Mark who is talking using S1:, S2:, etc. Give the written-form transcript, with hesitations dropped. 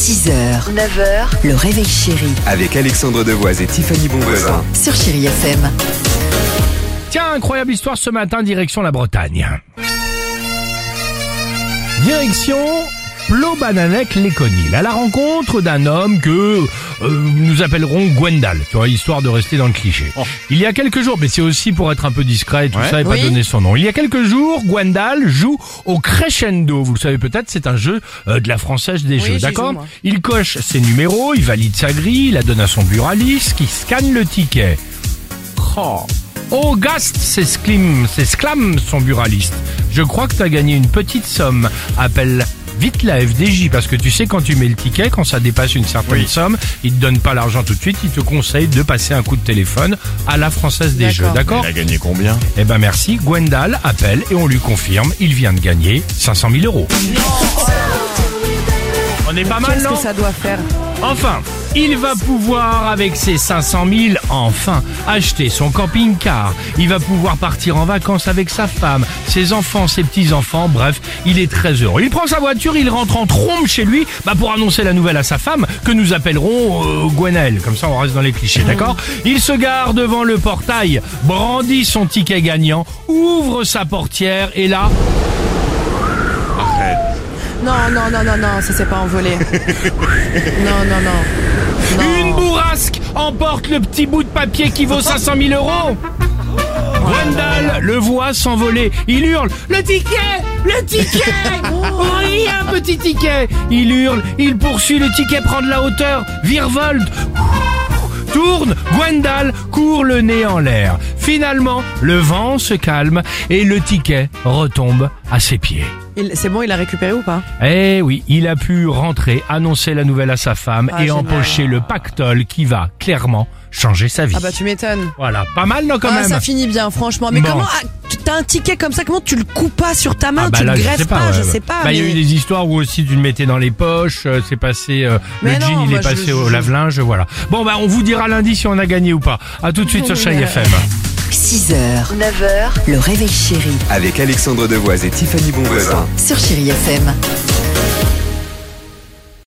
S1: 6h, 9h, le réveil chéri
S2: Avec Alexandre Devoise et Tiffany Bonvoisin.
S1: sur Chéri FM.
S3: Tiens, incroyable histoire ce matin, direction la Bretagne. Direction Plobananec-les-Conils, à la rencontre d'un homme que nous appellerons Gwendal, tu vois, histoire de rester dans le cliché. Il y a quelques jours, mais c'est aussi pour être un peu discret et tout ça et pas donner son nom. Il y a quelques jours, Gwendal joue au Crescendo. Vous le savez peut-être, c'est un jeu de la Française des Jeux, d'accord ? Il coche ses numéros, il valide sa grille, il la donne à son buraliste qui scanne le ticket. Auguste s'exclame son buraliste. Je crois que t'as gagné une petite somme. Appelle vite la FDJ, parce que tu sais, quand tu mets le ticket, quand ça dépasse une certaine somme, ils te donnent pas l'argent tout de suite, ils te conseillent de passer un coup de téléphone à la Française des Jeux, d'accord ?
S4: Il a gagné combien ?
S3: Eh ben merci, Gwendal appelle et on lui confirme, il vient de gagner 500 000 €. On est pas mal,
S5: Qu'est-ce
S3: non ?
S5: que ça doit faire?
S3: Enfin, il va pouvoir, avec ses 500 000, enfin, acheter son camping-car. Il va pouvoir partir en vacances avec sa femme, ses enfants, ses petits-enfants, bref, il est très heureux. Il prend sa voiture, il rentre en trombe chez lui, pour annoncer la nouvelle à sa femme, que nous appellerons Gwenaël. Comme ça, on reste dans les clichés, d'accord ? Il se gare devant le portail, brandit son ticket gagnant, ouvre sa portière, et là...
S4: Arrête.
S5: Non, ça s'est pas envolé. Non.
S3: Une bourrasque emporte le petit bout de papier qui vaut 500 000 €. Gwendal le voit s'envoler. Il hurle « Le ticket ! Le ticket ! Oui, un petit ticket !» Il hurle, il poursuit, le ticket prend de la hauteur, virevolte, tourne, Gwendal court le nez en l'air. Finalement, le vent se calme et le ticket retombe à ses pieds.
S5: C'est bon, il a récupéré ou pas?
S3: Eh oui, il a pu rentrer, annoncer la nouvelle à sa femme et
S5: génial.
S3: empocher le pactole qui va clairement changer sa vie.
S5: Ah bah tu m'étonnes.
S3: Voilà, pas mal non quand même.
S5: Ça finit bien franchement. Mais
S3: Bon.
S5: comment t'as un ticket comme ça, comment tu le coupes pas sur ta main, tu
S3: là,
S5: le greffes pas, je sais pas.
S3: Il y a
S5: mais-
S3: eu des histoires où aussi tu le mettais dans les poches, c'est passé, le
S5: Mais non,
S3: jean il
S5: moi,
S3: est passé
S5: je-
S3: au lave-linge, voilà. Bon on vous dira lundi si on a gagné ou pas. À tout de suite sur Chéri FM.
S1: 6h, 9h, le réveil chéri
S2: Avec Alexandre Devoise et Tiffany Bonvoisin.
S1: sur Chéri FM.